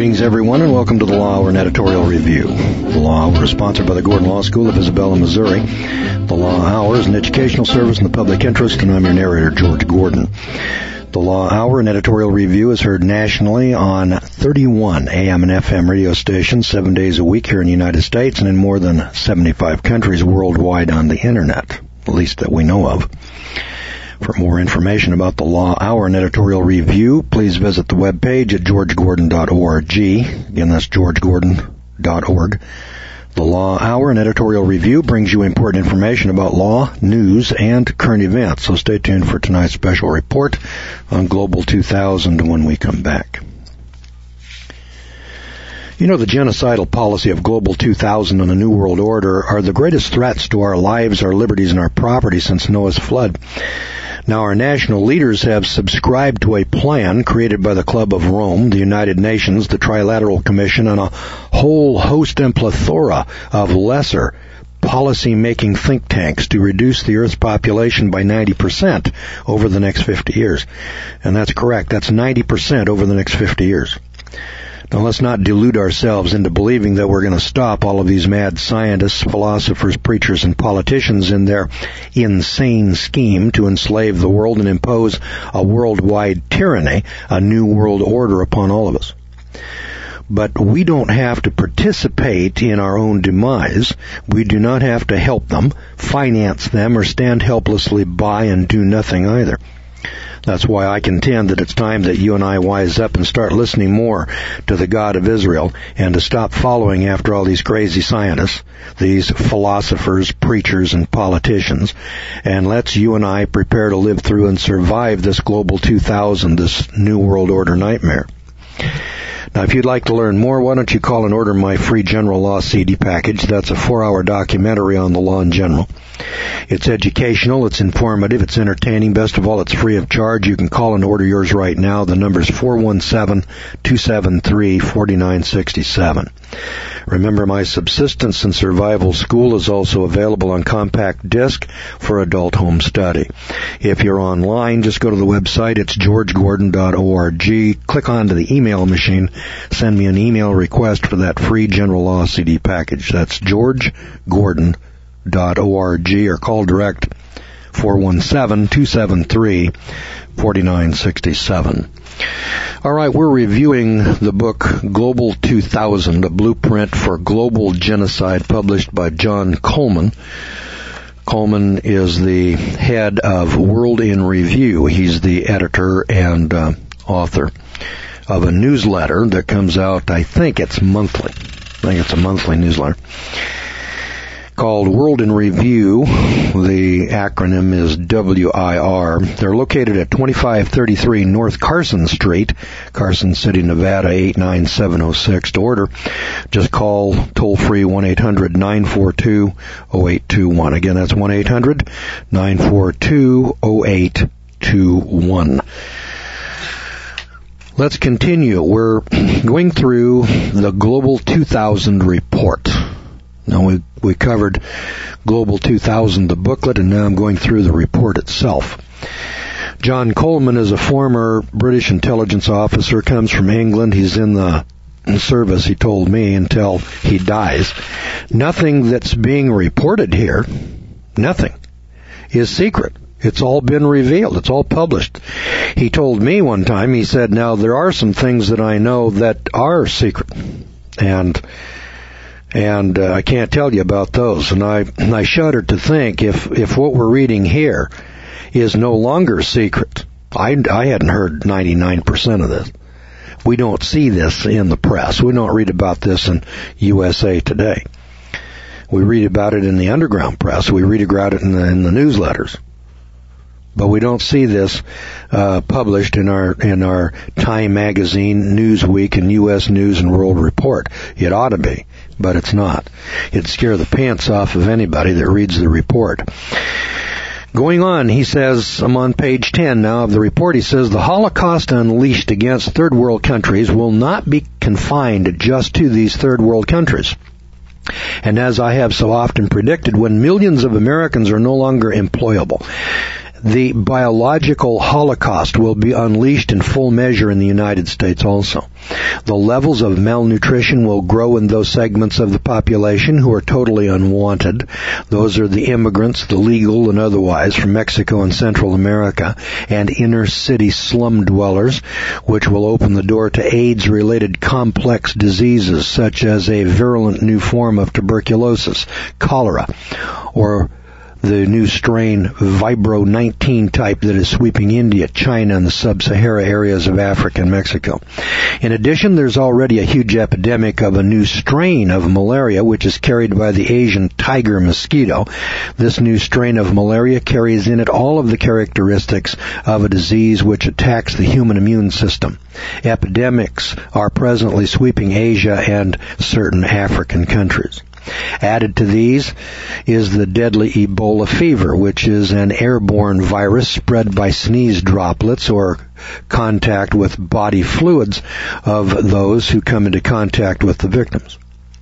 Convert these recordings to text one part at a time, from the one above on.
Greetings, everyone, and welcome to the Law Hour, an editorial review. The Law Hour is sponsored by the Gordon Law School of Isabella, Missouri. The Law Hour is an educational service in the public interest, and I'm your narrator, George Gordon. The Law Hour, an editorial review, is heard nationally on 31 AM and FM radio stations 7 days a week here in the United States and in more than 75 countries worldwide on the Internet, at least that we know of. For more information about the Law Hour and editorial review, please visit the webpage at georgegordon.org. Again, that's georgegordon.org. The Law Hour and editorial review brings you important information about law, news, and current events. So stay tuned for tonight's special report on Global 2000 when we come back. You know, the genocidal policy of Global 2000 and the New World Order are the greatest threats to our lives, our liberties, and our property since Noah's flood. Now, our national leaders have subscribed to a plan created by the Club of Rome, the United Nations, the Trilateral Commission, and a whole host and plethora of lesser policy-making think tanks to reduce the Earth's population by 90% over the next 50 years. And that's correct. That's 90% over the next 50 years. Now, let's not delude ourselves into believing that we're going to stop all of these mad scientists, philosophers, preachers, and politicians in their insane scheme to enslave the world and impose a worldwide tyranny, a new world order upon all of us. But we don't have to participate in our own demise. We do not have to help them, finance them, or stand helplessly by and do nothing either. That's why I contend that it's time that you and I wise up and start listening more to the God of Israel and to stop following after all these crazy scientists, these philosophers, preachers, and politicians. And let's you and I prepare to live through and survive this Global 2000, this New World Order nightmare. Now, if you'd like to learn more, why don't you call and order my free General Law CD package. That's a 4-hour documentary on the law in general. It's educational, it's informative, it's entertaining. Best of all, it's free of charge. You can call and order yours right now. The number's 417-273-4967. Remember, my Subsistence and Survival School is also available on compact disc for adult home study. If you're online, just go to the website. It's georgegordon.org. Click onto the email machine. Send me an email request for that free General Law CD package. That's georgegordon.org, or call direct 417-273-4967. All right, we're reviewing the book Global 2000, a blueprint for global genocide, published by John Coleman. Coleman is the head of World in Review. He's the editor and author of a newsletter that comes out, I think it's monthly. I think it's a monthly newsletter called World in Review. The acronym is WIR. They're located at 2533 North Carson Street, Carson City, Nevada, 89706. To order, just call toll-free 1-800-942-0821. Again, that's 1-800-942-0821. Let's continue. We're going through the Global 2000 report. Now, we covered Global 2000, the booklet, and now I'm going through the report itself. John Coleman is a former British intelligence officer, comes from England. He's in the service, he told me, until he dies. Nothing that's being reported here, nothing, is secret. It's all been revealed. It's all published. He told me one time, he said, now there are some things that I know that are secret, and I can't tell you about those. And I shudder to think if what we're reading here is no longer secret. I hadn't heard 99% of this. We don't see this in the press. We don't read about this in USA Today. We read about it in the underground press. We read about it in the newsletters. But we don't see this published in our Time Magazine, Newsweek, and U.S. News and World Report. It ought to be, but it's not. It'd scare the pants off of anybody that reads the report. Going on, he says, I'm on page 10 now of the report, he says, the Holocaust unleashed against third world countries will not be confined just to these third world countries. And as I have so often predicted, when millions of Americans are no longer employable, The biological holocaust will be unleashed in full measure in the United States also. The levels of malnutrition will grow in those segments of the population who are totally unwanted. Those are the immigrants, the legal and otherwise, from Mexico and Central America, and inner city slum dwellers, which will open the door to AIDS-related complex diseases such as a virulent new form of tuberculosis, cholera, or the new strain Vibro 19 type that is sweeping India, China, and the sub-Sahara areas of Africa and Mexico. In addition, there's already a huge epidemic of a new strain of malaria, which is carried by the Asian tiger mosquito. This new strain of malaria carries in it all of the characteristics of a disease which attacks the human immune system. Epidemics are presently sweeping Asia and certain African countries. Added to these is the deadly Ebola fever, which is an airborne virus spread by sneeze droplets or contact with body fluids of those who come into contact with the victims.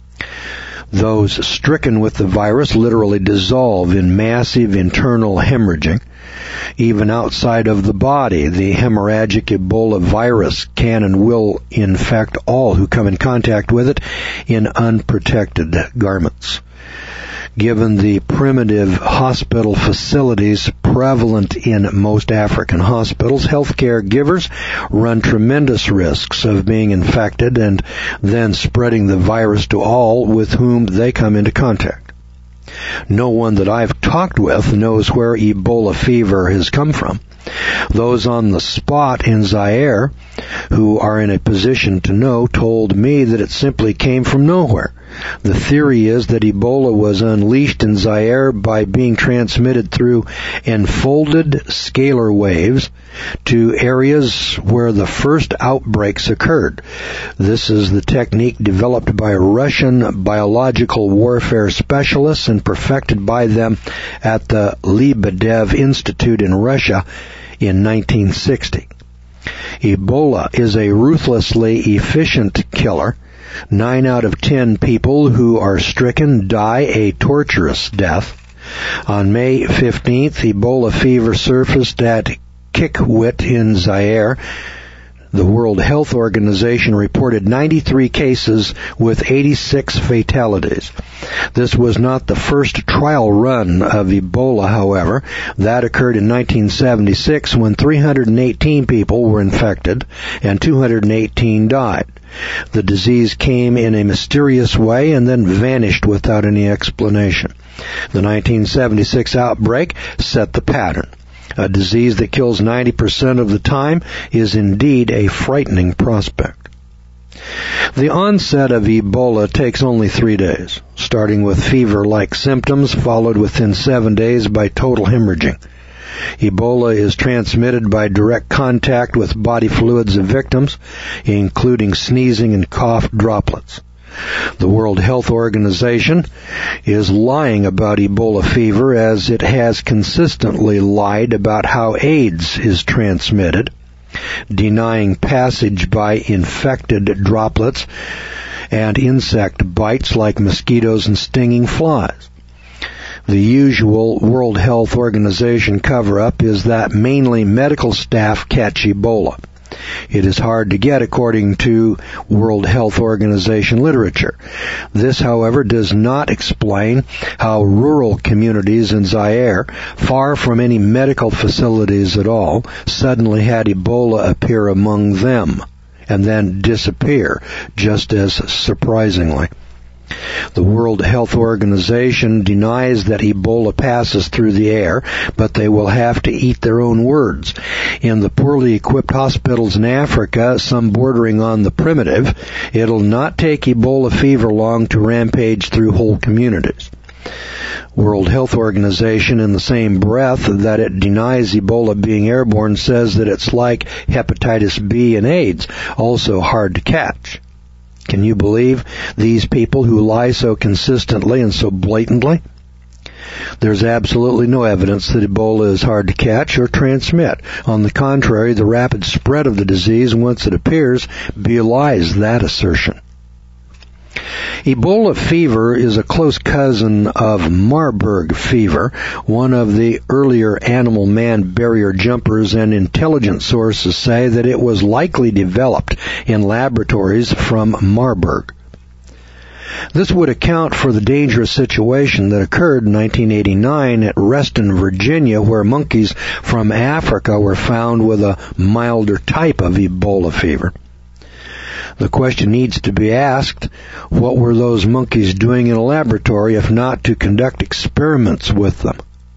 Those stricken with the virus literally dissolve in massive internal hemorrhaging. Even outside of the body, the hemorrhagic Ebola virus can and will infect all who come in contact with it in unprotected garments. Given the primitive hospital facilities prevalent in most African hospitals, healthcare givers run tremendous risks of being infected and then spreading the virus to all with whom they come into contact. No one that I've talked with knows where Ebola fever has come from. Those on the spot in Zaire who are in a position to know told me that it simply came from nowhere. The theory is that Ebola was unleashed in Zaire by being transmitted through enfolded scalar waves to areas where the first outbreaks occurred. This is the technique developed by Russian biological warfare specialists and perfected by them at the Lebedev Institute in Russia in 1960. Ebola is a ruthlessly efficient killer. 9 out of 10 people who are stricken die a torturous death. On May 15th, Ebola fever surfaced at Kikwit in Zaire. The World Health Organization reported 93 cases with 86 fatalities. This was not the first trial run of Ebola, however. That occurred in 1976 when 318 people were infected and 218 died. The disease came in a mysterious way and then vanished without any explanation. The 1976 outbreak set the pattern. A disease that kills 90% of the time is indeed a frightening prospect. The onset of Ebola takes only 3 days, starting with fever-like symptoms, followed within 7 days by total hemorrhaging. Ebola is transmitted by direct contact with body fluids of victims, including sneezing and cough droplets. The World Health Organization is lying about Ebola fever as it has consistently lied about how AIDS is transmitted, denying passage by infected droplets and insect bites like mosquitoes and stinging flies. The usual World Health Organization cover-up is that mainly medical staff catch Ebola. It is hard to get according to World Health Organization literature. This, however, does not explain how rural communities in Zaire, far from any medical facilities at all, suddenly had Ebola appear among them and then disappear just as surprisingly. The World Health Organization denies that Ebola passes through the air, but they will have to eat their own words. In the poorly equipped hospitals in Africa, some bordering on the primitive, it'll not take Ebola fever long to rampage through whole communities. World Health Organization, in the same breath that it denies Ebola being airborne, says that it's like hepatitis B and AIDS, also hard to catch. Can you believe these people who lie so consistently and so blatantly? There's absolutely no evidence that Ebola is hard to catch or transmit. On the contrary, the rapid spread of the disease once it appears belies that assertion. Ebola fever is a close cousin of Marburg fever, one of the earlier animal-man barrier jumpers, and intelligence sources say that it was likely developed in laboratories from Marburg. This would account for the dangerous situation that occurred in 1989 at Reston, Virginia, where monkeys from Africa were found with a milder type of Ebola fever. The question needs to be asked, what were those monkeys doing in a laboratory if not to conduct experiments with them?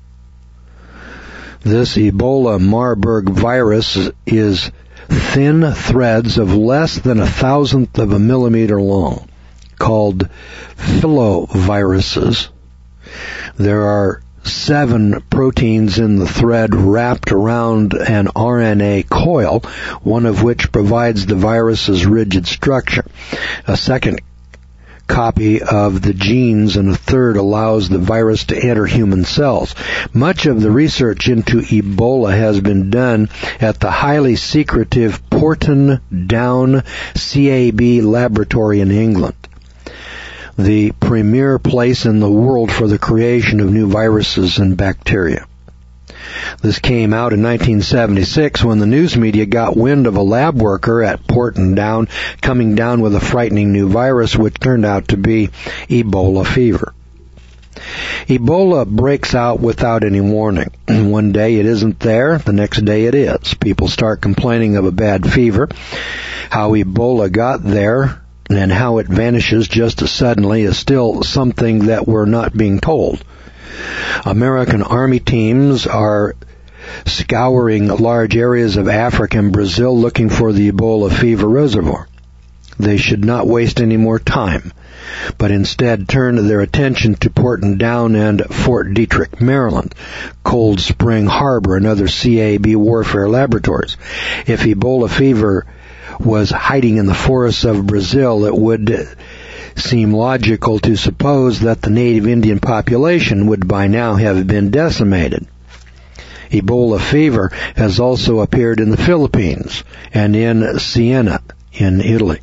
This Ebola Marburg virus is thin threads of less than 1,000th of a millimeter long, called filoviruses. There are 7 proteins in the thread wrapped around an RNA coil, one of which provides the virus's rigid structure. A second copy of the genes and a third allows the virus to enter human cells. Much of the research into Ebola has been done at the highly secretive Porton Down CAB laboratory in England, the premier place in the world for the creation of new viruses and bacteria. This came out in 1976 when the news media got wind of a lab worker at Porton Down coming down with a frightening new virus which turned out to be Ebola fever. Ebola breaks out without any warning. One day it isn't there, the next day it is. People start complaining of a bad fever. How Ebola got there and how it vanishes just as suddenly is still something that we're not being told. American Army teams are scouring large areas of Africa and Brazil looking for the Ebola fever reservoir. They should not waste any more time, but instead turn their attention to Porton Down and Fort Detrick, Maryland, Cold Spring Harbor, and other CAB warfare laboratories. If Ebola fever was hiding in the forests of Brazil, it would seem logical to suppose that the native Indian population would by now have been decimated. Ebola fever has also appeared in the Philippines and in Siena in Italy.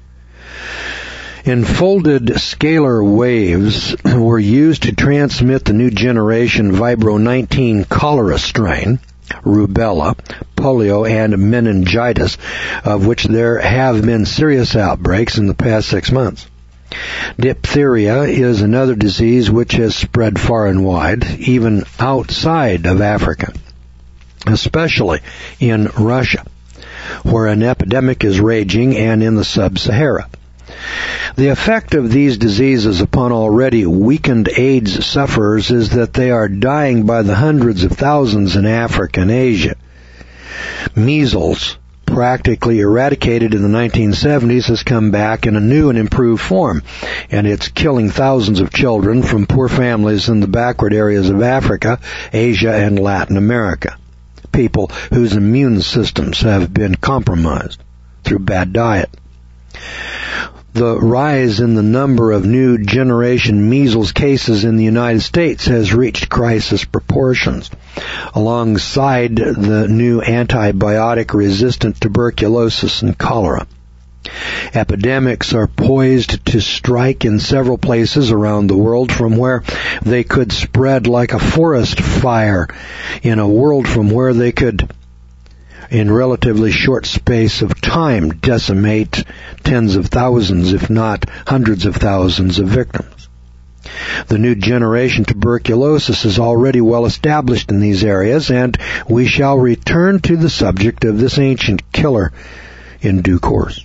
Enfolded scalar waves were used to transmit the new generation Vibro 19 cholera strain, rubella, polio, and meningitis, of which there have been serious outbreaks in the past 6 months. Diphtheria is another disease which has spread far and wide, even outside of Africa, especially in Russia, where an epidemic is raging, and in the sub-Sahara. The effect of these diseases upon already weakened AIDS sufferers is that they are dying by the hundreds of thousands in Africa and Asia. Measles, practically eradicated in the 1970s, has come back in a new and improved form, and it's killing thousands of children from poor families in the backward areas of Africa, Asia, and Latin America. People whose immune systems have been compromised through bad diet. The rise in the number of new generation measles cases in the United States has reached crisis proportions, alongside the new antibiotic-resistant tuberculosis and cholera. Epidemics are poised to strike in several places around the world, from where they could spread like a forest fire in a world from where they could, in relatively short space of time, decimate tens of thousands, if not hundreds of thousands of victims. The new generation tuberculosis is already well established in these areas, and we shall return to the subject of this ancient killer in due course.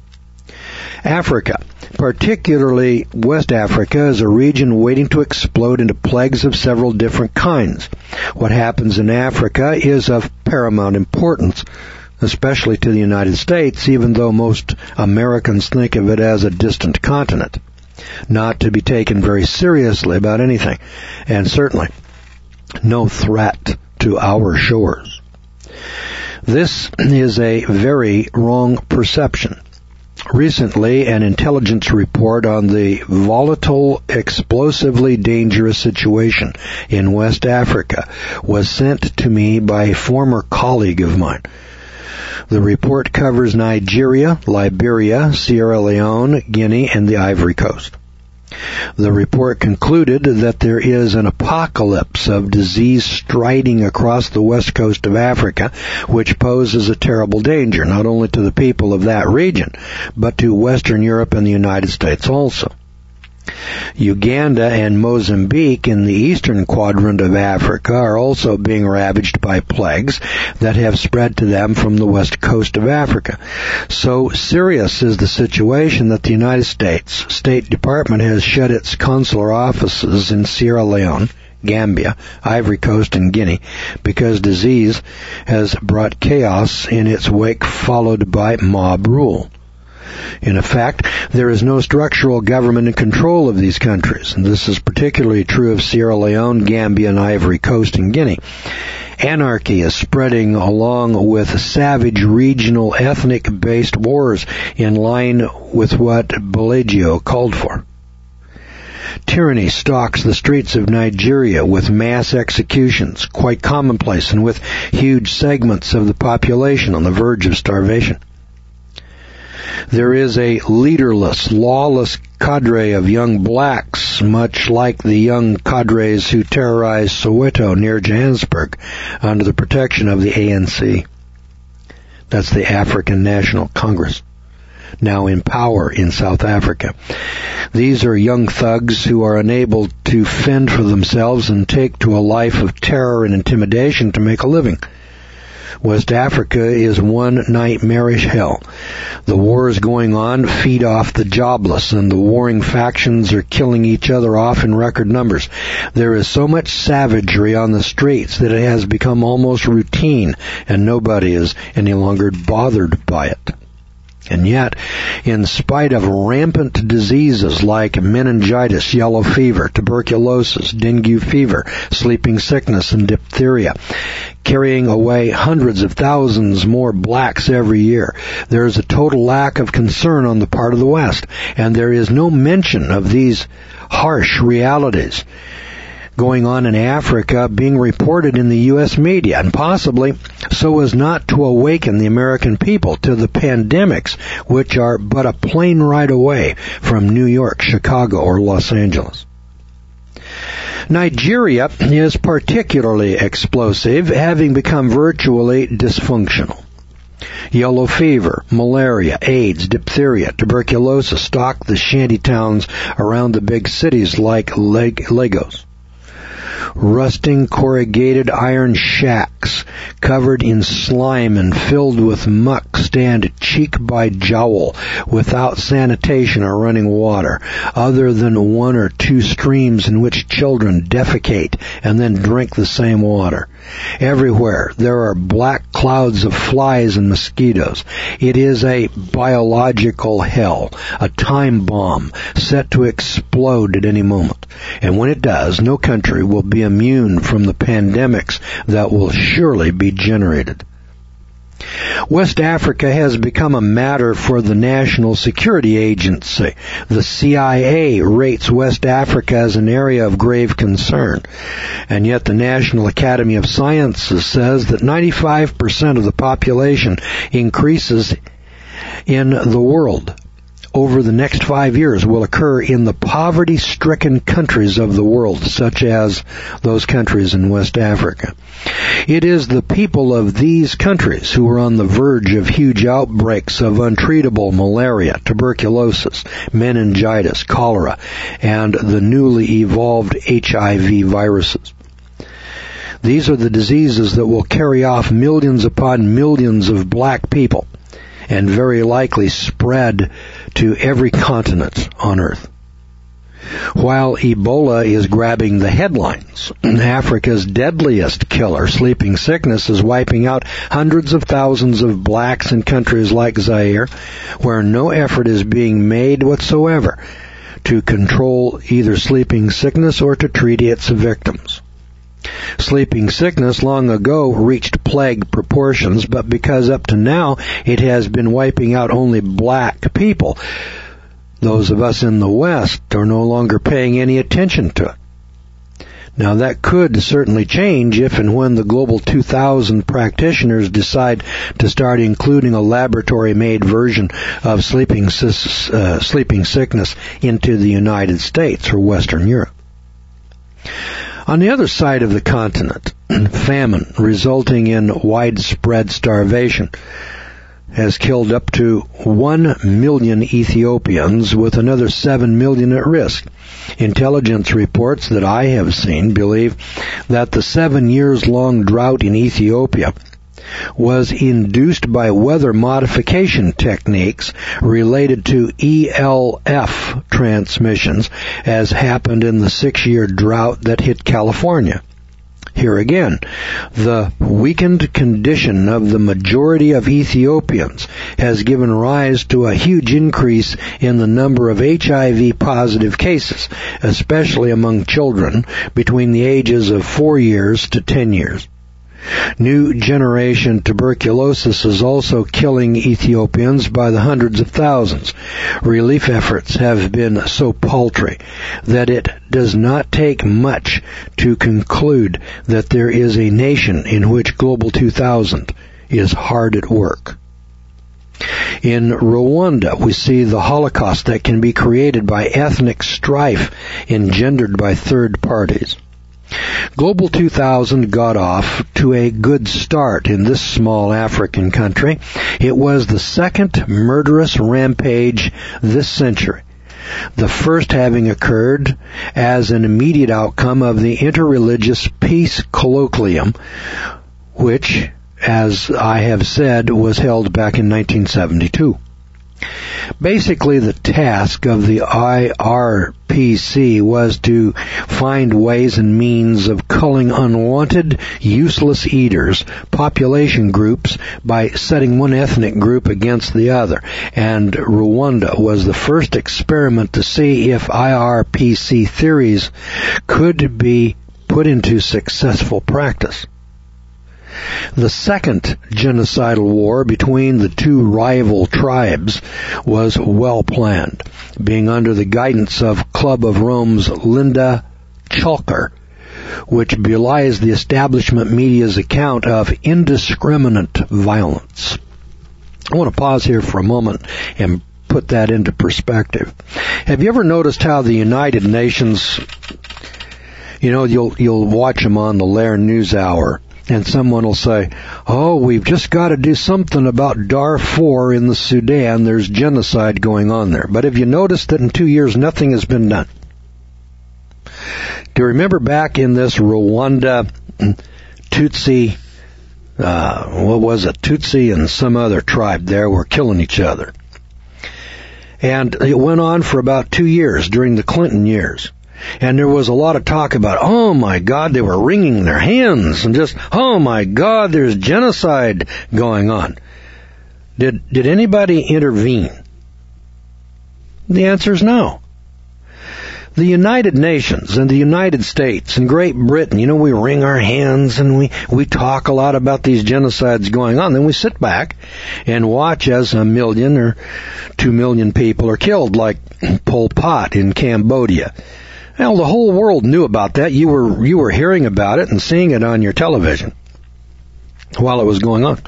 Africa, particularly West Africa, is a region waiting to explode into plagues of several different kinds. What happens in Africa is of paramount importance, especially to the United States, even though most Americans think of it as a distant continent, not to be taken very seriously about anything, and certainly no threat to our shores. This is a very wrong perception. Recently, an intelligence report on the volatile, explosively dangerous situation in West Africa was sent to me by a former colleague of mine. The report covers Nigeria, Liberia, Sierra Leone, Guinea, and the Ivory Coast. The report concluded that there is an apocalypse of disease striding across the west coast of Africa, which poses a terrible danger, not only to the people of that region, but to Western Europe and the United States also. Uganda and Mozambique in the eastern quadrant of Africa are also being ravaged by plagues that have spread to them from the west coast of Africa. So serious is the situation that the United States State Department has shut its consular offices in Sierra Leone, Gambia, Ivory Coast, and Guinea because disease has brought chaos in its wake, followed by mob rule. In effect, there is no structural government in control of these countries, and this is particularly true of Sierra Leone, Gambia, and Ivory Coast and Guinea. Anarchy is spreading along with savage regional ethnic-based wars in line with what Bellagio called for. Tyranny stalks the streets of Nigeria with mass executions, quite commonplace, and with huge segments of the population on the verge of starvation. There is a leaderless, lawless cadre of young blacks, much like the young cadres who terrorized Soweto near Johannesburg under the protection of the ANC. That's the African National Congress, now in power in South Africa. These are young thugs who are unable to fend for themselves and take to a life of terror and intimidation to make a living. West Africa is one nightmarish hell. The wars going on feed off the jobless, and the warring factions are killing each other off in record numbers. There is so much savagery on the streets that it has become almost routine, and nobody is any longer bothered by it. And yet, in spite of rampant diseases like meningitis, yellow fever, tuberculosis, dengue fever, sleeping sickness, and diphtheria, carrying away hundreds of thousands more blacks every year, there is a total lack of concern on the part of the West, and there is no mention of these harsh realities going on in Africa being reported in the U.S. media, and possibly so as not to awaken the American people to the pandemics, which are but a plane ride away from New York, Chicago, or Los Angeles. Nigeria is particularly explosive, having become virtually dysfunctional. Yellow fever, malaria, AIDS, diphtheria, tuberculosis stalk the shanty towns around the big cities like Lagos. Rusting corrugated iron shacks covered in slime and filled with muck stand cheek by jowl without sanitation or running water, other than one or two streams in which children defecate and then drink the same water. Everywhere there are black clouds of flies and mosquitoes. It is a biological hell, a time bomb set to explode at any moment. And when it does, no country will be immune from the pandemics that will surely be generated. West Africa has become a matter for the National Security Agency. The CIA rates West Africa as an area of grave concern. And yet the National Academy of Sciences says that 95% of the population increases in the world over the next 5 years will occur in the poverty-stricken countries of the world, such as those countries in West Africa. It is the people of these countries who are on the verge of huge outbreaks of untreatable malaria, tuberculosis, meningitis, cholera, and the newly evolved HIV viruses. These are the diseases that will carry off millions upon millions of black people and very likely spread to every continent on Earth. While Ebola is grabbing the headlines, Africa's deadliest killer, sleeping sickness, is wiping out hundreds of thousands of blacks in countries like Zaire, where no effort is being made whatsoever to control either sleeping sickness or to treat its victims. Sleeping sickness long ago reached plague proportions, but because up to now it has been wiping out only black people, those of us in the West are no longer paying any attention to it. Now that could certainly change if and when the Global 2000 practitioners decide to start including a laboratory-made version of sleeping sickness into the United States or Western Europe. On the other side of the continent, famine resulting in widespread starvation has killed up to 1 million Ethiopians, with another 7 million at risk. Intelligence reports that I have seen believe that the 7 years-long drought in Ethiopia was induced by weather modification techniques related to ELF transmissions, as happened in the 6-year drought that hit California. Here again, the weakened condition of the majority of Ethiopians has given rise to a huge increase in the number of HIV-positive cases, especially among children between the ages of 4 years to 10 years. New generation tuberculosis is also killing Ethiopians by the hundreds of thousands. Relief efforts have been so paltry that it does not take much to conclude that there is a nation in which Global 2000 is hard at work. In Rwanda, we see the Holocaust that can be created by ethnic strife engendered by third parties. Global 2000 got off to a good start in this small African country. It was the second murderous rampage this century, the first having occurred as an immediate outcome of the Interreligious Peace Colloquium, which, as I have said, was held back in 1972. Basically, the task of the IRPC was to find ways and means of culling unwanted, useless eaters, population groups, by setting one ethnic group against the other. And Rwanda was the first experiment to see if IRPC theories could be put into successful practice. The second genocidal war between the two rival tribes was well planned, being under the guidance of Club of Rome's Linda Chalker, which belies the establishment media's account of indiscriminate violence. I want to pause here for a moment and put that into perspective. Have you ever noticed how the United Nations, you'll watch them on the Lair News Hour, and someone will say, oh, we've just got to do something about Darfur in the Sudan. There's genocide going on there. But have you noticed that in 2 years nothing has been done? Do you remember back in this Rwanda, Tutsi, Tutsi and some other tribe there were killing each other. And it went on for about 2 years during the Clinton years. And there was a lot of talk about, oh my God, they were wringing their hands and just, oh my God, there's genocide going on. Did anybody intervene? The answer is no. The United Nations and the United States and Great Britain, we wring our hands and we talk a lot about these genocides going on. Then we sit back and watch as 1 million or 2 million people are killed, like Pol Pot in Cambodia. Well, the whole world knew about that. You were hearing about it and seeing it on your television while it was going on.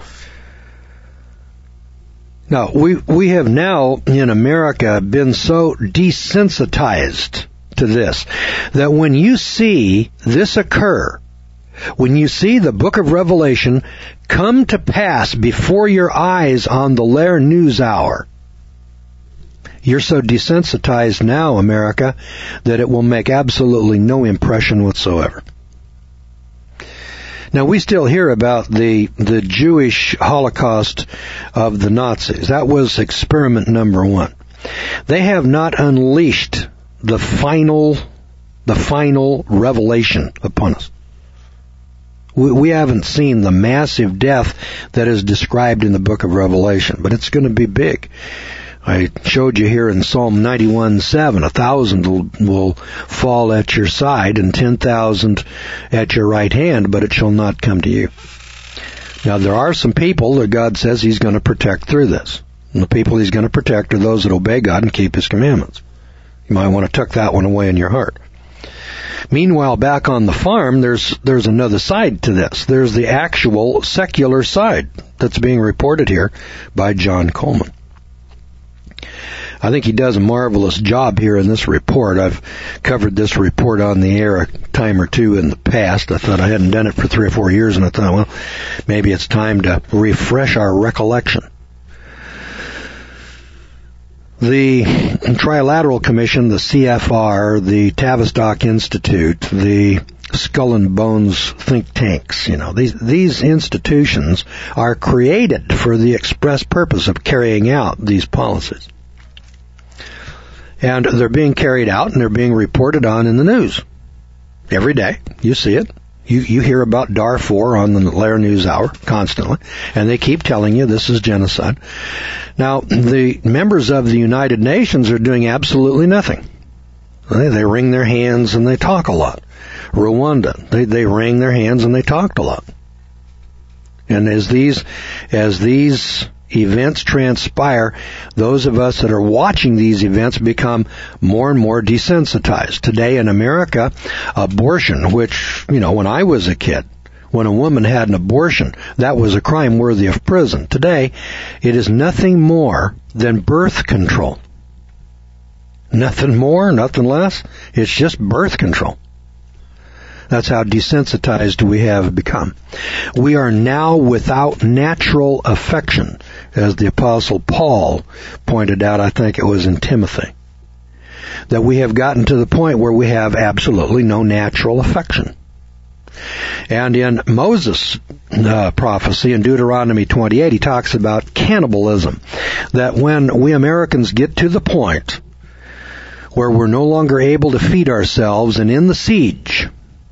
Now, we have now in America been so desensitized to this that when you see this occur, when you see the book of Revelation come to pass before your eyes on the Lair News Hour, you're so desensitized now, America, that it will make absolutely no impression whatsoever. Now, we still hear about the Jewish Holocaust of the Nazis. That was experiment number 1. They have not unleashed the final revelation upon us. We haven't seen the massive death that is described in the book of Revelation, but it's going to be big. I showed you here in Psalm 91:7, 1,000 will fall at your side and 10,000 at your right hand, but it shall not come to you. Now, there are some people that God says He's going to protect through this. And the people He's going to protect are those that obey God and keep His commandments. You might want to tuck that one away in your heart. Meanwhile, back on the farm, there's another side to this. There's the actual secular side that's being reported here by John Coleman. I think he does a marvelous job here in this report. I've covered this report on the air a time or two in the past. I thought I hadn't done it for 3 or 4 years, and I thought, well, maybe it's time to refresh our recollection. The Trilateral Commission, the CFR, the Tavistock Institute, the Skull and Bones think tanks, these institutions are created for the express purpose of carrying out these policies. And they're being carried out and they're being reported on in the news. Every day. You see it. You hear about Darfur on the Lair News Hour constantly, and they keep telling you this is genocide. Now, the members of the United Nations are doing absolutely nothing. They wring their hands and they talk a lot. Rwanda, they wring their hands and they talked a lot. And as these events transpire, those of us that are watching these events become more and more desensitized. Today in America, abortion, which, when I was a kid, when a woman had an abortion, that was a crime worthy of prison. Today, it is nothing more than birth control. Nothing more, nothing less. It's just birth control. That's how desensitized we have become. We are now without natural affection, as the Apostle Paul pointed out, I think it was in Timothy. That we have gotten to the point where we have absolutely no natural affection. And in Moses' prophecy in Deuteronomy 28, he talks about cannibalism. That when we Americans get to the point where we're no longer able to feed ourselves, and in the siege,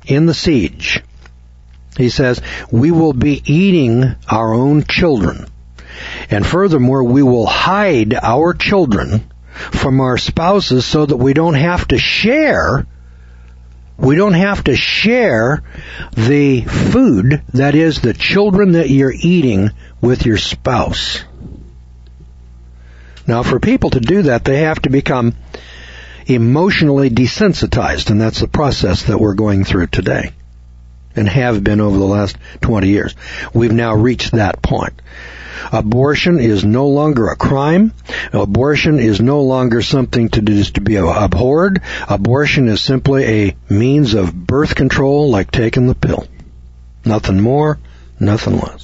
he says, we will be eating our own children. And furthermore, we will hide our children from our spouses so that we don't have to share the food, that is, the children that you're eating, with your spouse. Now, for people to do that, they have to become emotionally desensitized, and that's the process that we're going through today and have been over the last 20 years. We've now reached that point. Abortion is no longer a crime. Abortion is no longer something to be abhorred. Abortion is simply a means of birth control, like taking the pill. Nothing more, nothing less.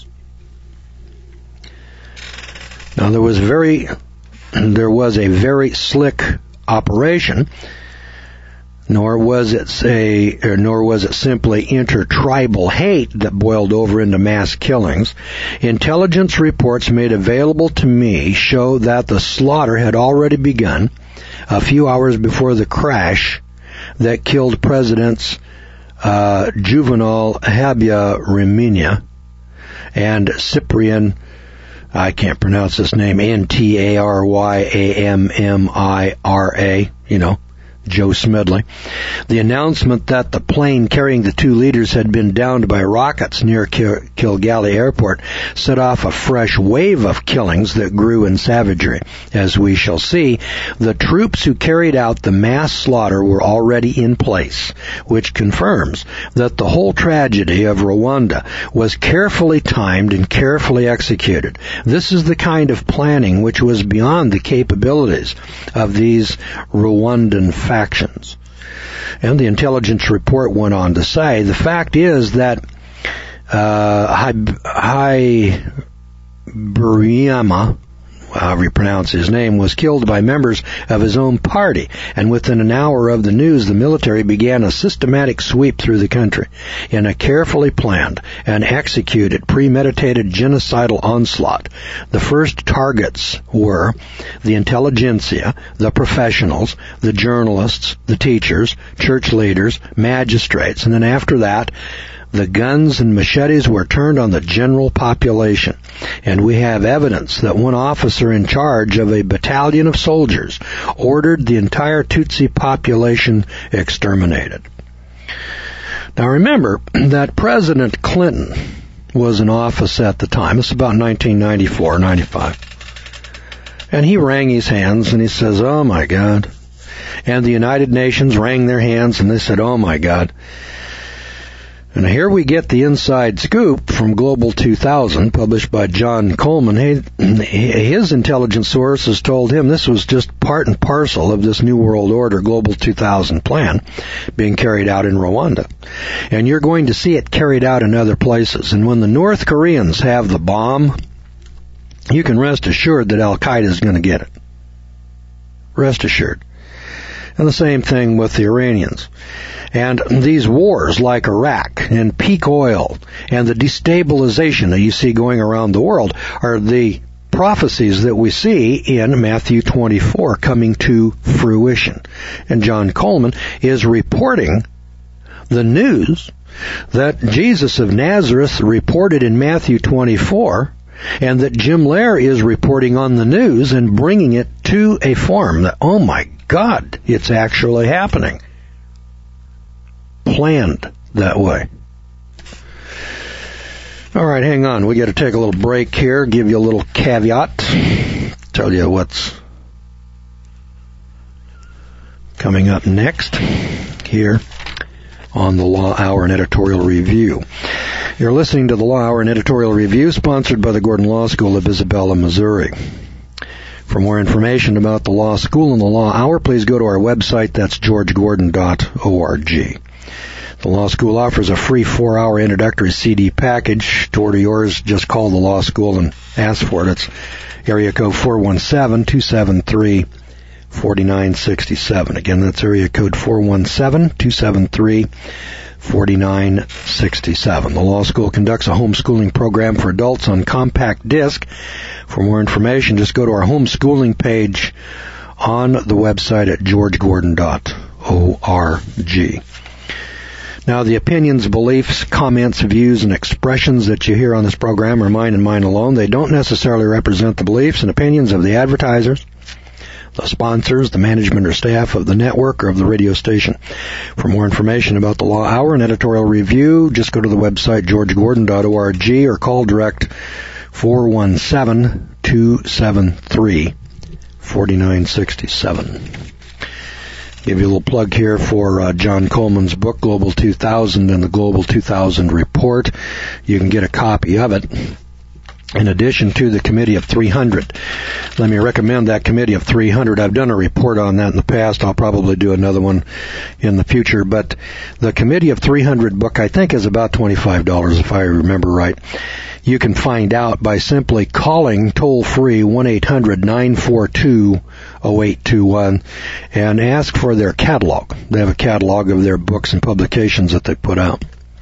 Now, there was a very slick operation, nor was it simply intertribal hate that boiled over into mass killings. Intelligence reports made available to me show that the slaughter had already begun a few hours before the crash that killed Presidents Juvenal Habyarimana and Cyprian, I can't pronounce this name, Ntaryamimira, Joe Smedley. The announcement that the plane carrying the two leaders had been downed by rockets near Kilgally Airport set off a fresh wave of killings that grew in savagery. As we shall see, the troops who carried out the mass slaughter were already in place, which confirms that the whole tragedy of Rwanda was carefully timed and carefully executed. This is the kind of planning which was beyond the capabilities of these Rwandan factions. And the intelligence report went on to say, the fact is that Habyarimana, however you pronounce his name, was killed by members of his own party, and within an hour of the news, the military began a systematic sweep through the country in a carefully planned and executed premeditated genocidal onslaught. The first targets were the intelligentsia, the professionals, the journalists, the teachers, church leaders, magistrates, and then after that, the guns and machetes were turned on the general population, and we have evidence that one officer in charge of a battalion of soldiers ordered the entire Tutsi population exterminated. Now remember that President Clinton was in office at the time. It's about 1994, 95. And he wrung his hands and he says, oh my God, And the United Nations wrung their hands and they said, oh my God. And here we get the inside scoop from Global 2000, published by John Coleman. His intelligence sources told him this was just part and parcel of this New World Order Global 2000 plan being carried out in Rwanda. And you're going to see it carried out in other places. And when the North Koreans have the bomb, you can rest assured that Al-Qaeda is going to get it. Rest assured. And the same thing with the Iranians. And these wars like Iraq and peak oil and the destabilization that you see going around the world are the prophecies that we see in Matthew 24 coming to fruition. And John Coleman is reporting the news that Jesus of Nazareth reported in Matthew 24, and that Jim Lehrer is reporting on the news and bringing it to a form that, oh my God, it's actually happening. Planned that way. All right, hang on. We got to take a little break here, give you a little caveat, tell you what's coming up next here on the Law Hour and Editorial Review. You're listening to the Law Hour and Editorial Review, sponsored by the Gordon Law School of Isabella, Missouri. For more information about the Law School and the Law Hour, please go to our website. That's georgegordon.org. The Law School offers a free 4-hour introductory CD package. To order yours, just call the Law School and ask for it. It's area code 417-273-4967. Again, that's area code 417-273-4967. The Law School conducts a homeschooling program for adults on compact disc. For more information, just go to our homeschooling page on the website at georgegordon.org. Now, the opinions, beliefs, comments, views, and expressions that you hear on this program are mine and mine alone. They don't necessarily represent the beliefs and opinions of the advertisers, the sponsors, the management or staff of the network or of the radio station. For more information about the Law Hour and Editorial Review, just go to the website georgegordon.org or call direct 417-273-4967. Give you a little plug here for John Coleman's book, Global 2000 and the Global 2000 Report. You can get a copy of it in addition to the Committee of 300. Let me recommend that Committee of 300. I've done a report on that in the past. I'll probably do another one in the future. But the Committee of 300 book, I think, is about $25 if I remember right. You can find out by simply calling toll-free 1-800-942-0821 and ask for their catalog. They have a catalog of their books and publications that they put out.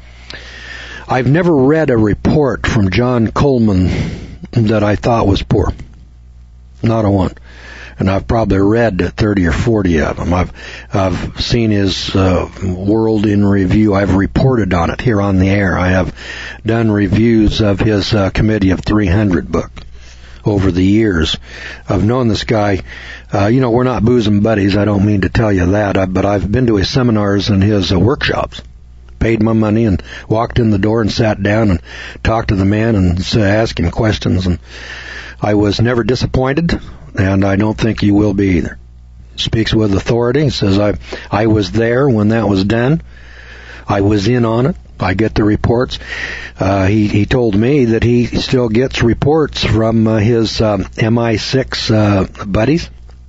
I've never read a report from John Coleman that I thought was poor. Not a one. And I've probably read 30 or 40 of them. I've seen his World in Review. I've reported on it here on the air. I have done reviews of his Committee of 300 book over the years. I've known this guy. We're not bosom buddies. I don't mean to tell you that. But I've been to his seminars and his workshops. Paid my money and walked in the door and sat down and talked to the man and asked him questions. And I was never disappointed. And I don't think you will be either. Speaks with authority. He says, I was there when that was done. I was in on it. I get the reports. He told me that he still gets reports from his MI6 buddies.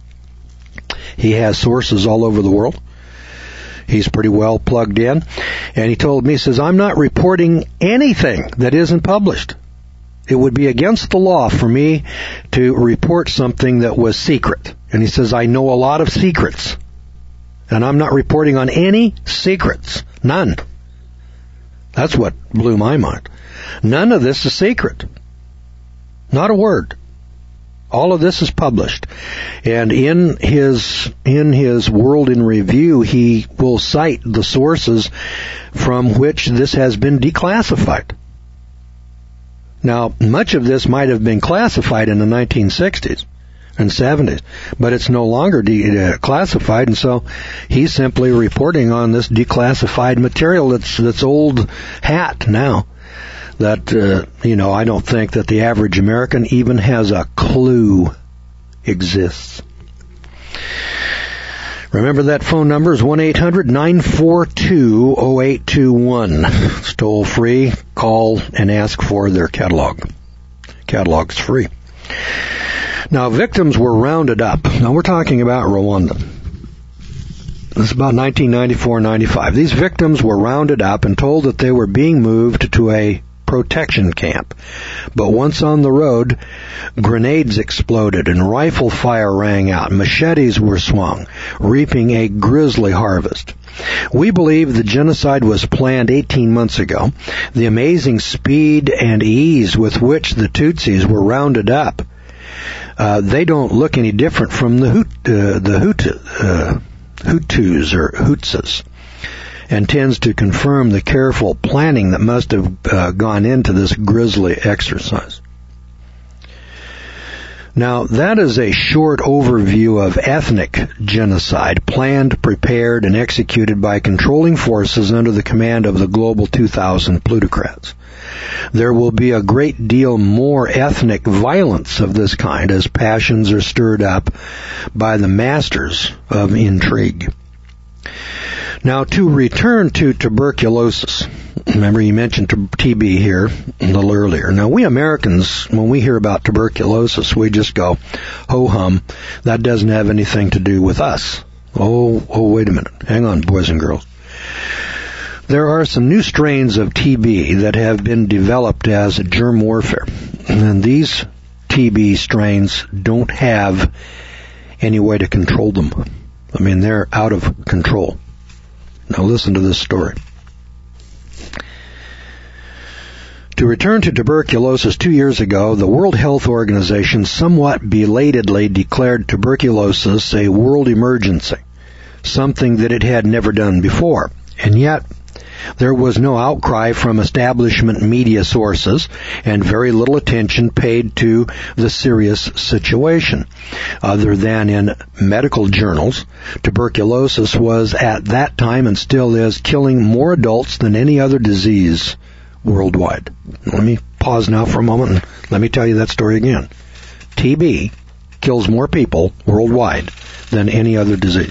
He has sources all over the world. He's pretty well plugged in. And he told me, he says, I'm not reporting anything that isn't published. It would be against the law for me to report something that was secret. And he says, I know a lot of secrets. And I'm not reporting on any secrets. None. That's what blew my mind. None of this is secret. Not a word. All of this is published. And in his World in Review, he will cite the sources from which this has been declassified. Now, much of this might have been classified in the 1960s and 70s, but it's no longer classified, and so he's simply reporting on this declassified material that's old hat now. That, I don't think that the average American even has a clue exists. Remember that phone number is 1-800-942-0821. It's toll free. Call and ask for their catalog. Catalog's free. Now, victims were rounded up. Now, we're talking about Rwanda. This is about 1994-95. These victims were rounded up and told that they were being moved to a protection camp. But once on the road, grenades exploded and rifle fire rang out. Machetes were swung, reaping a grisly harvest. We believe the genocide was planned 18 months ago. The amazing speed and ease with which the Tutsis were rounded up, they don't look any different from the Hutus or Hutsis, and tends to confirm the careful planning that must have gone into this grisly exercise. Now, that is a short overview of ethnic genocide planned, prepared, and executed by controlling forces under the command of the Global 2000 plutocrats. There will be a great deal more ethnic violence of this kind as passions are stirred up by the masters of intrigue. Now, to return to tuberculosis. Remember, you mentioned TB here a little earlier. Now, we Americans, when we hear about tuberculosis, we just go, ho-hum, that doesn't have anything to do with us. Oh, wait a minute. Hang on, boys and girls. There are some new strains of TB that have been developed as germ warfare. And these TB strains don't have any way to control them. I mean, they're out of control. Now listen to this story. To return to tuberculosis, 2 years ago, the World Health Organization somewhat belatedly declared tuberculosis a world emergency, something that it had never done before. And yet, there was no outcry from establishment media sources and very little attention paid to the serious situation. Other than in medical journals, tuberculosis was at that time and still is killing more adults than any other disease worldwide. Let me pause now for a moment and let me tell you that story again. TB kills more people worldwide than any other disease.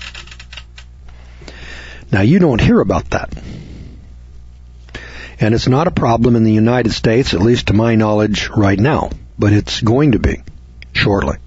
Now, you don't hear about that. And it's not a problem in the United States, at least to my knowledge right now, but it's going to be shortly.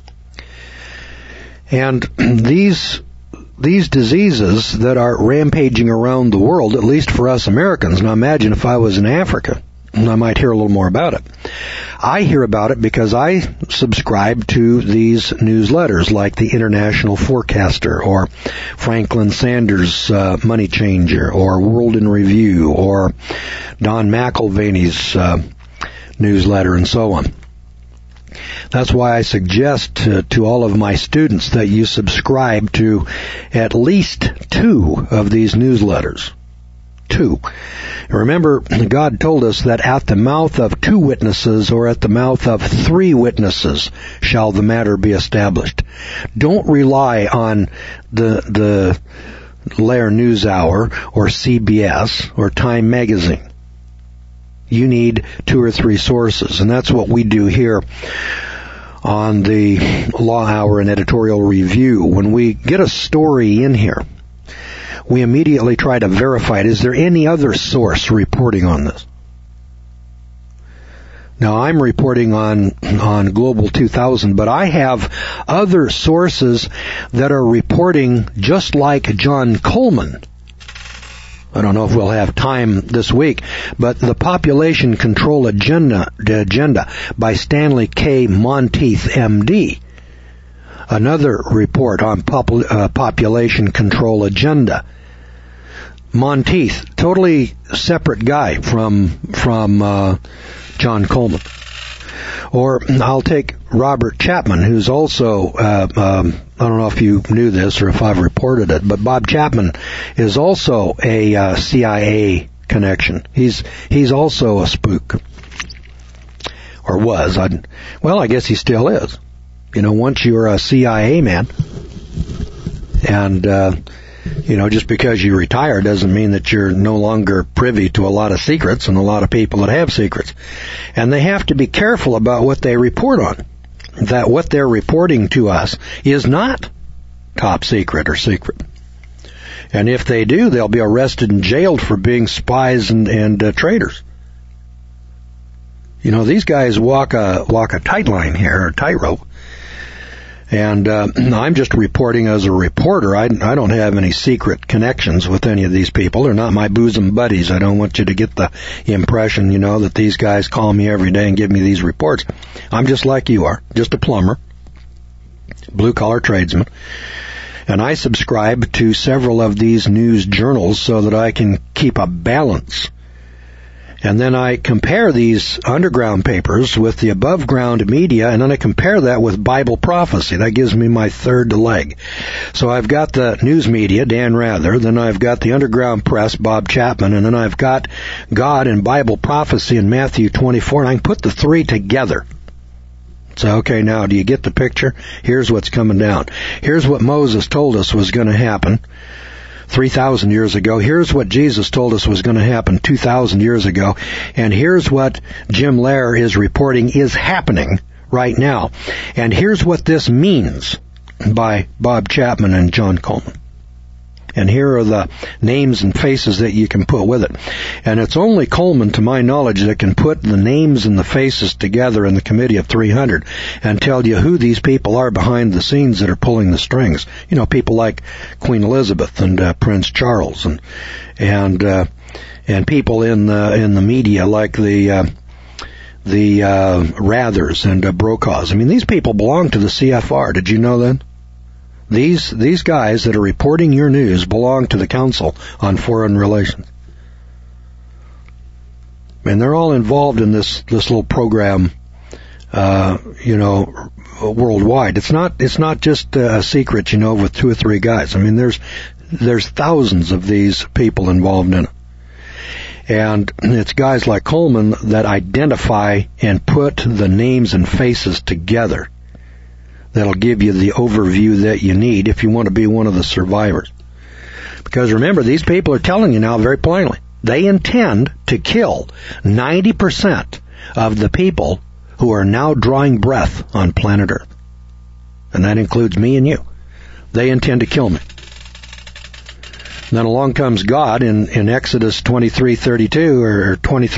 And these diseases that are rampaging around the world, at least for us Americans, now imagine if I was in Africa, I might hear a little more about it. I hear about it because I subscribe to these newsletters like the International Forecaster or Franklin Sanders Money Changer or World in Review or Don McElvaney's newsletter and so on. That's why I suggest to all of my students that you subscribe to at least 2 of these newsletters. 2. Remember, God told us that at the mouth of 2 witnesses or at the mouth of 3 witnesses shall the matter be established. Don't rely on the Lair News Hour or CBS or Time Magazine. You need 2 or 3 sources, and that's what we do here on the Law Hour and Editorial Review. When we get a story in here, we immediately try to verify it. Is there any other source reporting on this? Now, I'm reporting on Global 2000, but I have other sources that are reporting just like John Coleman. I don't know if we'll have time this week, but the Population Control Agenda by Stanley K. Monteith, M.D., another report on Population Control Agenda. Monteith, totally separate guy from John Coleman. Or I'll take Robert Chapman, who's also, I don't know if you knew this or if I've reported it, but Bob Chapman is also a CIA connection. He's also a spook. Or was. I guess he still is. You know, once you're a CIA man, and just because you retire doesn't mean that you're no longer privy to a lot of secrets and a lot of people that have secrets. And they have to be careful about what they report on. That what they're reporting to us is not top secret or secret. And if they do, they'll be arrested and jailed for being spies and traitors. You know, these guys walk a tight line here, or tightrope. And I'm just reporting as a reporter. I don't have any secret connections with any of these people. They're not my bosom buddies. I don't want you to get the impression, you know, that these guys call me every day and give me these reports. I'm just like you are, just a plumber, blue-collar tradesman. And I subscribe to several of these news journals so that I can keep a balance. And then I compare these underground papers with the above-ground media, and then I compare that with Bible prophecy. That gives me my third leg. So I've got the news media, Dan Rather, then I've got the underground press, Bob Chapman, and then I've got God and Bible prophecy in Matthew 24, and I can put the three together. So, okay, now, do you get the picture? Here's what's coming down. Here's what Moses told us was going to happen 3,000 years ago. Here's what Jesus told us was going to happen 2,000 years ago. And here's what Jim Lehrer is reporting is happening right now. And here's what this means by Bob Chapman and John Coleman. And here are the names and faces that you can put with it. And it's only Coleman, to my knowledge, that can put the names and the faces together in the Committee of 300 and tell you who these people are behind the scenes that are pulling the strings. You know, people like Queen Elizabeth and Prince Charles and people in the media like the Rathers and Brokaws. I mean, these people belong to the CFR. Did you know that? These guys that are reporting your news belong to the Council on Foreign Relations. And they're all involved in this little program, worldwide. It's not just a secret, you know, with two or three guys. I mean, there's thousands of these people involved in it. And it's guys like Coleman that identify and put the names and faces together. That'll give you the overview that you need if you want to be one of the survivors. Because remember, these people are telling you now very plainly, they intend to kill 90% of the people who are now drawing breath on planet Earth. And that includes me and you. They intend to kill me. And then along comes God in Exodus 23:32 or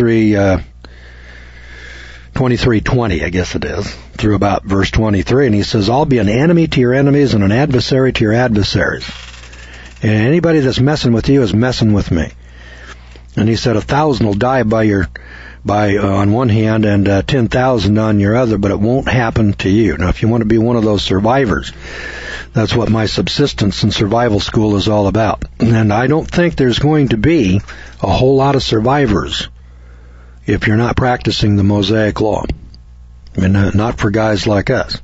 23:20, I guess it is, through about verse 23, and he says, I'll be an enemy to your enemies and an adversary to your adversaries. And anybody that's messing with you is messing with me. And he said 1,000 will die on one hand and 10,000 on your other, but it won't happen to you. Now, if you want to be one of those survivors, that's what my subsistence and survival school is all about. And I don't think there's going to be a whole lot of survivors if you're not practicing the Mosaic Law. I mean, not for guys like us.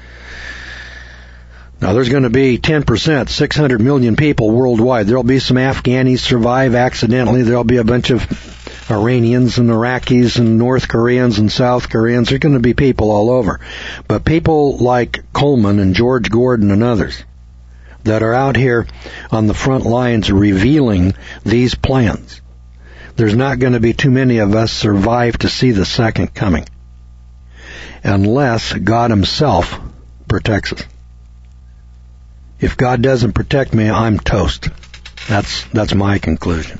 Now, there's going to be 10%, 600 million people worldwide. There'll be some Afghanis survive accidentally. There'll be a bunch of Iranians and Iraqis and North Koreans and South Koreans. There's going to be people all over. But people like Coleman and George Gordon and others that are out here on the front lines revealing these plans, there's not going to be too many of us survive to see the second coming unless God himself protects us. If God doesn't protect me, I'm toast. That's my conclusion.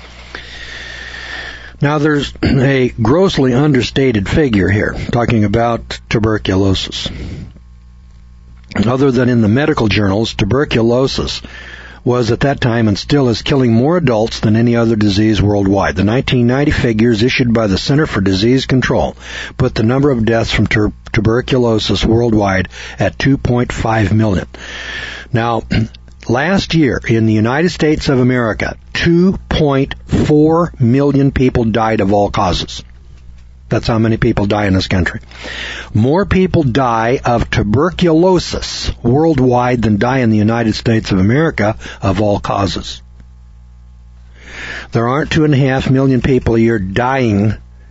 Now, there's a grossly understated figure here, talking about tuberculosis. Other than in the medical journals, tuberculosis was at that time and still is killing more adults than any other disease worldwide. The 1990 figures issued by the Center for Disease Control put the number of deaths from tuberculosis worldwide at 2.5 million. Now, last year in the United States of America, 2.4 million people died of all causes. That's how many people die in this country. More people die of tuberculosis worldwide than die in the United States of America of all causes. There aren't 2.5 million people a year dying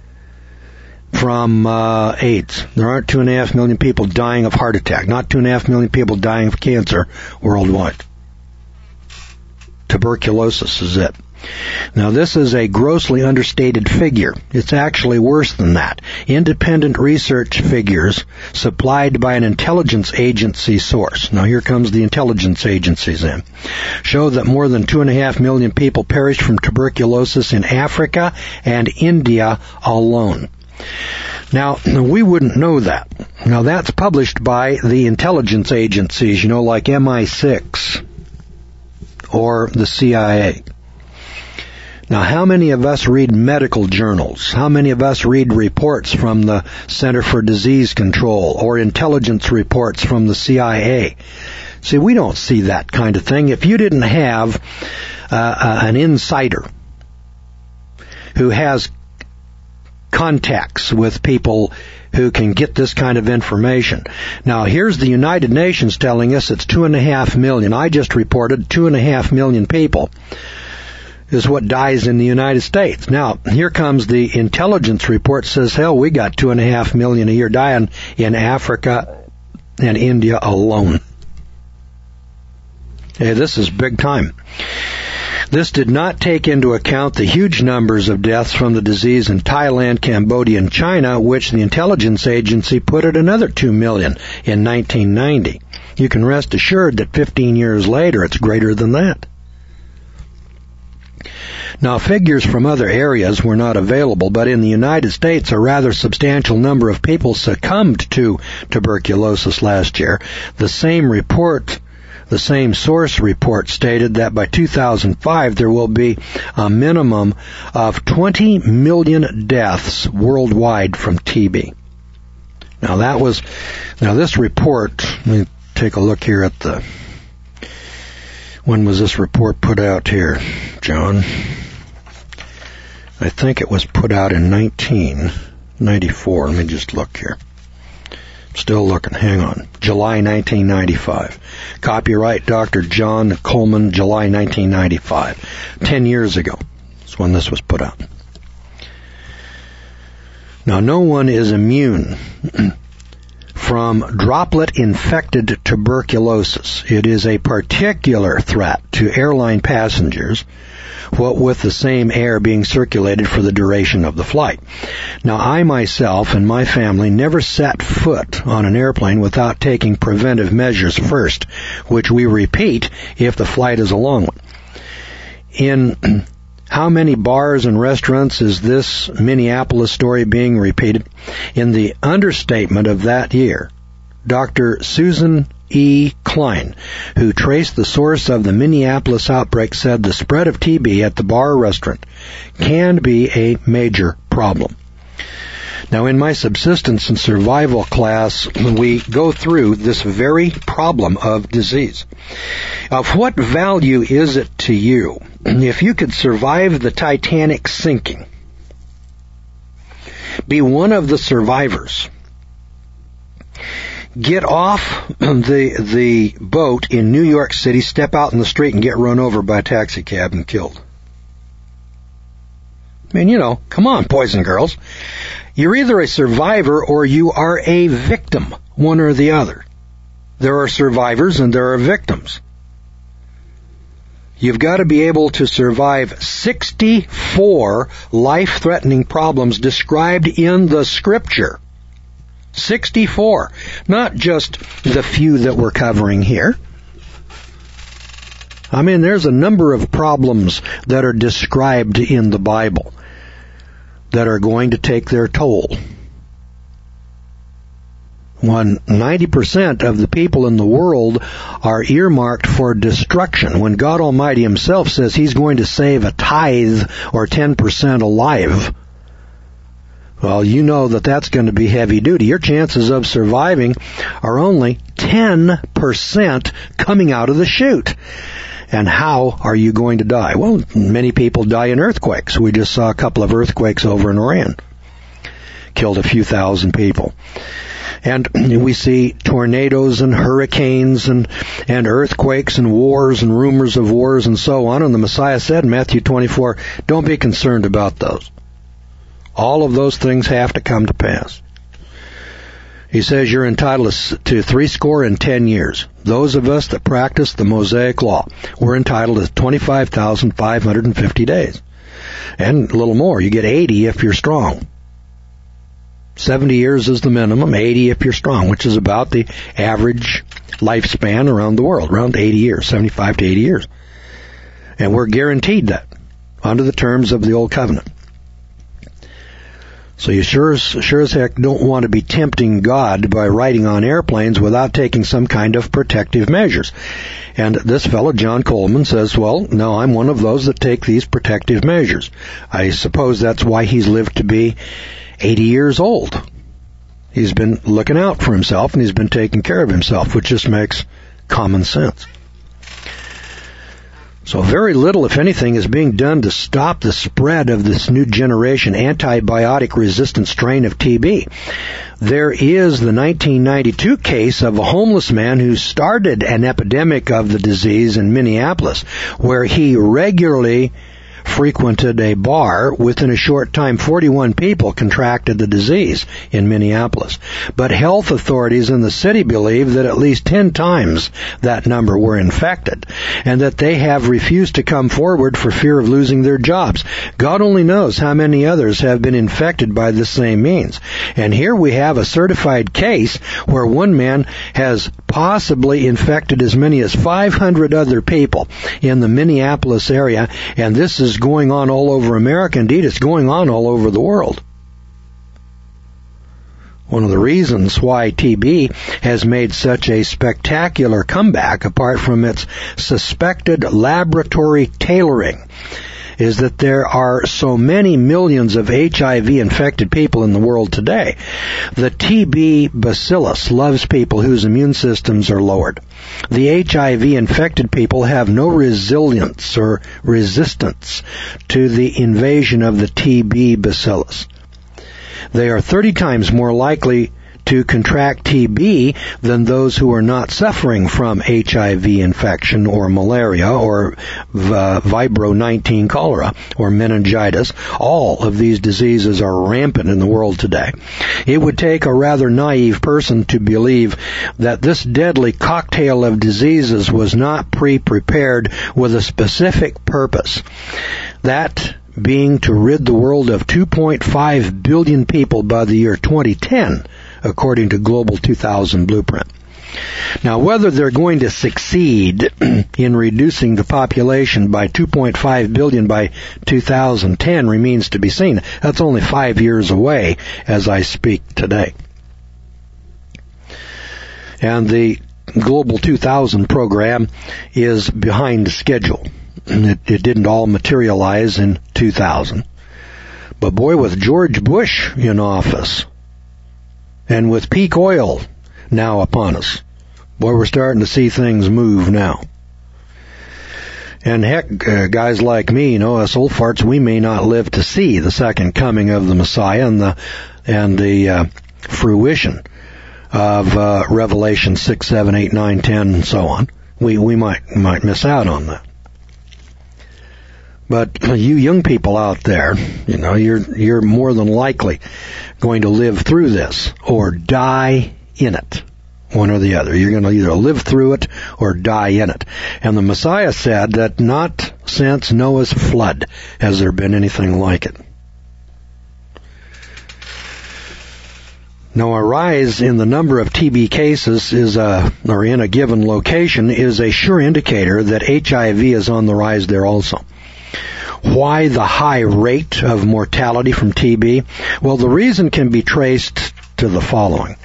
from AIDS. There aren't 2.5 million people dying of heart attack. Not 2.5 million people dying of cancer worldwide. Tuberculosis is it. Now, this is a grossly understated figure. It's actually worse than that. Independent research figures supplied by an intelligence agency source, now here comes the intelligence agencies in, show that more than 2.5 million people perished from tuberculosis in Africa and India alone. Now, we wouldn't know that. Now, that's published by the intelligence agencies, like MI6 or the CIA. Now, how many of us read medical journals? How many of us read reports from the Center for Disease Control or intelligence reports from the CIA? See, we don't see that kind of thing. If you didn't have an insider who has contacts with people who can get this kind of information. Now, here's the United Nations telling us it's 2.5 million. I just reported 2.5 million people is what dies in the United States. Now, here comes the intelligence report, says, hell, we got 2.5 million a year dying in Africa and India alone. Hey, this is big time. This did not take into account the huge numbers of deaths from the disease in Thailand, Cambodia, and China, which the intelligence agency put at another 2 million in 1990. You can rest assured that 15 years later, it's greater than that. Now, figures from other areas were not available, but in the United States, a rather substantial number of people succumbed to tuberculosis last year. The same source report stated that by 2005, there will be a minimum of 20 million deaths worldwide from TB. Now, this report, let me take a look here at when was this report put out here, John? I think it was put out in 1994. Let me just look here. Still looking. Hang on. July 1995. Copyright Dr. John Coleman, July 1995. 10 years ago is when this was put out. Now, no one is immune from droplet-infected tuberculosis. It is a particular threat to airline passengers, what with the same air being circulated for the duration of the flight. Now, I myself and my family never set foot on an airplane without taking preventive measures first, which we repeat if the flight is a long one. In how many bars and restaurants is this Minneapolis story being repeated? In the understatement of that year, Dr. Susan E. Klein, who traced the source of the Minneapolis outbreak, said the spread of TB at the bar or restaurant can be a major problem. Now, in my subsistence and survival class, we go through this very problem of disease. Of what value is it to you if you could survive the Titanic sinking, be one of the survivors, get off the boat in New York City, step out in the street and get run over by a taxi cab and killed? I mean, come on, boys and girls. You're either a survivor or you are a victim, one or the other. There are survivors and there are victims. You've got to be able to survive 64 life-threatening problems described in the Scripture. 64. Not just the few that we're covering here. I mean, there's a number of problems that are described in the Bible that are going to take their toll. 90% of the people in the world are earmarked for destruction, when God Almighty Himself says He's going to save a tithe or 10% alive. Well, you know that that's going to be heavy duty. Your chances of surviving are only 10% coming out of the chute. And how are you going to die? Well, many people die in earthquakes. We just saw a couple of earthquakes over in Iran. Killed a few thousand people. And we see tornadoes and hurricanes and earthquakes and wars and rumors of wars and so on. And the Messiah said in Matthew 24, don't be concerned about those. All of those things have to come to pass. He says you're entitled to 70 years. Those of us that practice the Mosaic Law, we're entitled to 25,550 days. And a little more. You get 80 if you're strong. 70 years is the minimum, 80 if you're strong, which is about the average lifespan around the world, around 80 years, 75 to 80 years. And we're guaranteed that under the terms of the Old Covenant. So you sure as heck don't want to be tempting God by riding on airplanes without taking some kind of protective measures. And this fellow, John Coleman, says, well, no, I'm one of those that take these protective measures. I suppose that's why he's lived to be 80 years old. He's been looking out for himself and he's been taking care of himself, which just makes common sense. So very little, if anything, is being done to stop the spread of this new generation antibiotic-resistant strain of TB. There is the 1992 case of a homeless man who started an epidemic of the disease in Minneapolis, where he regularly frequented a bar. Within a short time, 41 people contracted the disease in Minneapolis. But health authorities in the city believe that at least 10 times that number were infected, and that they have refused to come forward for fear of losing their jobs. God only knows how many others have been infected by the same means. And here we have a certified case where one man has possibly infected as many as 500 other people in the Minneapolis area, and this is going on all over America. Indeed, it's going on all over the world. One of the reasons why TB has made such a spectacular comeback, apart from its suspected laboratory tailoring, is that there are so many millions of HIV-infected people in the world today. The TB bacillus loves people whose immune systems are lowered. The HIV-infected people have no resilience or resistance to the invasion of the TB bacillus. They are 30 times more likely to contract TB than those who are not suffering from HIV infection or malaria or Vibro-19 cholera or meningitis. All of these diseases are rampant in the world today. It would take a rather naive person to believe that this deadly cocktail of diseases was not pre-prepared with a specific purpose. That being to rid the world of 2.5 billion people by the year 2010, according to Global 2000 Blueprint. Now, whether they're going to succeed in reducing the population by 2.5 billion by 2010 remains to be seen. That's only 5 years away as I speak today. And the Global 2000 program is behind schedule. It didn't all materialize in 2000. But boy, with George Bush in office, and with peak oil now upon us, boy, we're starting to see things move now. And heck, guys like me, us old farts, we may not live to see the second coming of the Messiah and the fruition of Revelation 6, 7, 8, 9, 10, and so on. We might miss out on that. But you young people out there, you're more than likely going to live through this or die in it. One or the other. You're going to either live through it or die in it. And the Messiah said that not since Noah's flood has there been anything like it. Now, a rise in the number of TB cases or in a given location is a sure indicator that HIV is on the rise there also. Why the high rate of mortality from TB? Well, the reason can be traced to the following.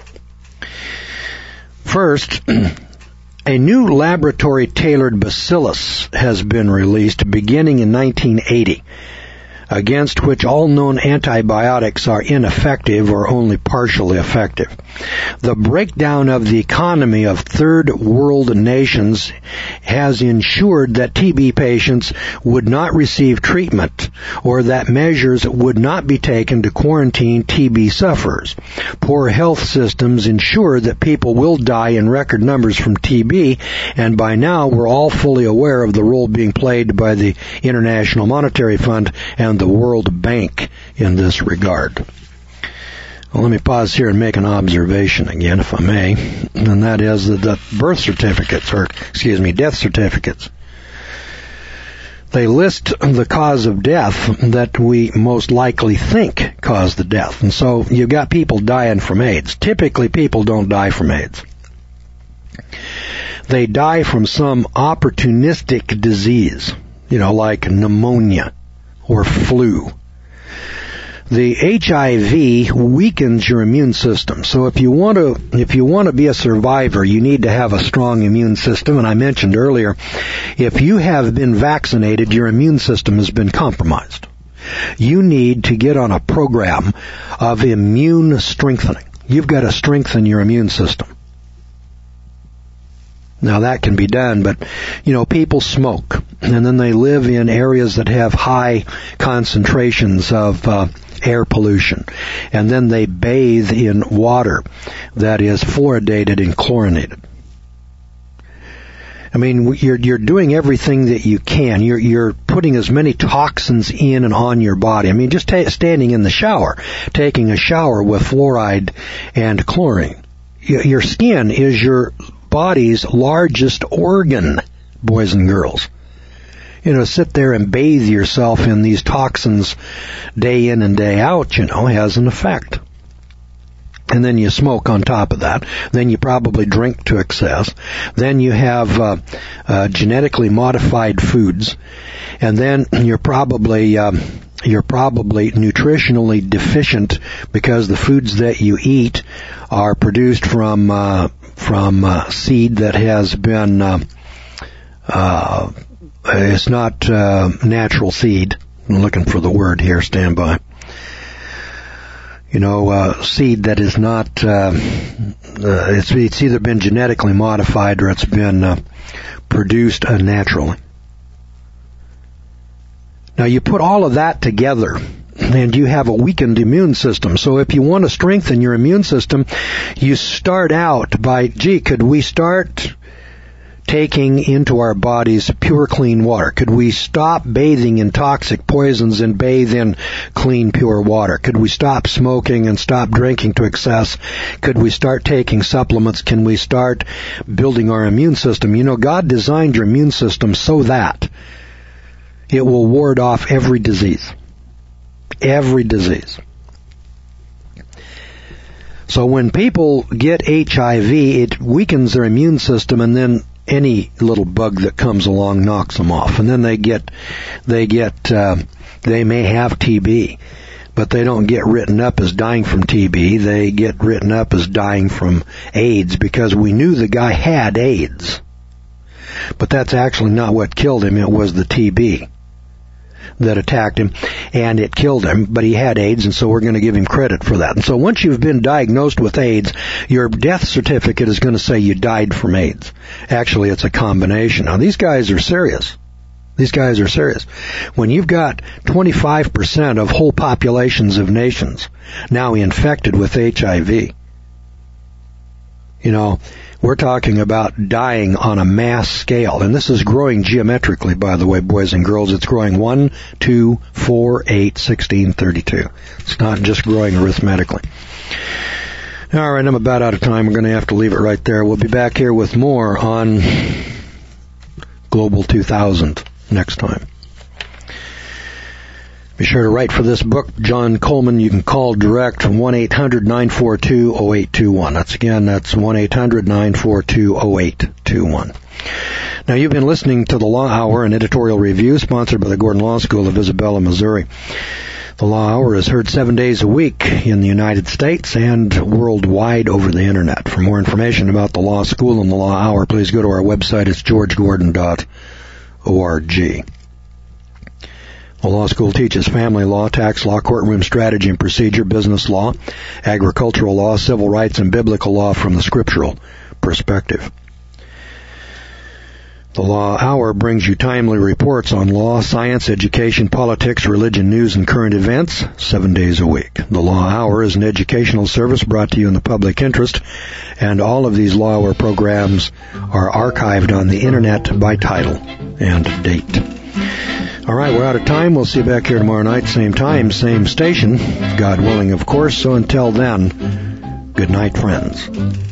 First, a new laboratory-tailored bacillus has been released beginning in 1980, against which all known antibiotics are ineffective or only partially effective. The breakdown of the economy of third world nations has ensured that TB patients would not receive treatment or that measures would not be taken to quarantine TB sufferers. Poor health systems ensure that people will die in record numbers from TB, and by now we're all fully aware of the role being played by the International Monetary Fund and the World Bank in this regard. Well, let me pause here and make an observation again, if I may, and that is that the death certificates, they list the cause of death that we most likely think caused the death. And so you've got people dying from AIDS. Typically, people don't die from AIDS. They die from some opportunistic disease, like pneumonia or flu. The HIV weakens your immune system. So if you want to be a survivor, you need to have a strong immune system. And I mentioned earlier, if you have been vaccinated, your immune system has been compromised. You need to get on a program of immune strengthening. You've got to strengthen your immune system. Now that can be done, but, people smoke, and then they live in areas that have high concentrations of air pollution, and then they bathe in water that is fluoridated and chlorinated. I mean, you're doing everything that you can. You're putting as many toxins in and on your body. I mean, just standing in the shower, taking a shower with fluoride and chlorine. Your skin is your body's largest organ, boys and girls. Sit there and bathe yourself in these toxins day in and day out, has an effect. And then you smoke on top of that. Then you probably drink to excess. Then you have genetically modified foods. And then you're probably nutritionally deficient because the foods that you eat are produced from seed that has been it's not natural seed. I'm looking for the word here. Stand by. Seed that is not. It's either been genetically modified or it's been produced unnaturally. Now you put all of that together, and you have a weakened immune system. So if you want to strengthen your immune system, you start out by, could we start taking into our bodies pure, clean water? Could we stop bathing in toxic poisons and bathe in clean, pure water? Could we stop smoking and stop drinking to excess? Could we start taking supplements? Can we start building our immune system? God designed your immune system so that it will ward off every disease. Every disease. So when people get HIV, it weakens their immune system, and then any little bug that comes along knocks them off. And then they may have TB, but they don't get written up as dying from TB. They get written up as dying from AIDS because we knew the guy had AIDS. But that's actually not what killed him. It was the TB that attacked him, and it killed him, but he had AIDS, and so we're going to give him credit for that. And so once you've been diagnosed with AIDS, your death certificate is going to say you died from AIDS. Actually, it's a combination. Now, these guys are serious. When you've got 25% of whole populations of nations now infected with HIV, we're talking about dying on a mass scale. And this is growing geometrically, by the way, boys and girls. It's growing 1, 2, 4, 8, 16, 32. It's not just growing arithmetically. All right, I'm about out of time. We're going to have to leave it right there. We'll be back here with more on Global 2000 next time. Be sure to write for this book, John Coleman. You can call direct from 1-800-942-0821. That's 1-800-942-0821. Now, you've been listening to The Law Hour, an editorial review sponsored by the Gordon Law School of Isabella, Missouri. The Law Hour is heard 7 days a week in the United States and worldwide over the Internet. For more information about the Law School and the Law Hour, please go to our website. It's georgegordon.org. The law school teaches family law, tax law, courtroom strategy and procedure, business law, agricultural law, civil rights, and biblical law from the scriptural perspective. The Law Hour brings you timely reports on law, science, education, politics, religion, news, and current events 7 days a week. The Law Hour is an educational service brought to you in the public interest, and all of these Law Hour programs are archived on the Internet by title and date. All right, we're out of time. We'll see you back here tomorrow night, same time, same station, God willing, of course. So until then, good night, friends.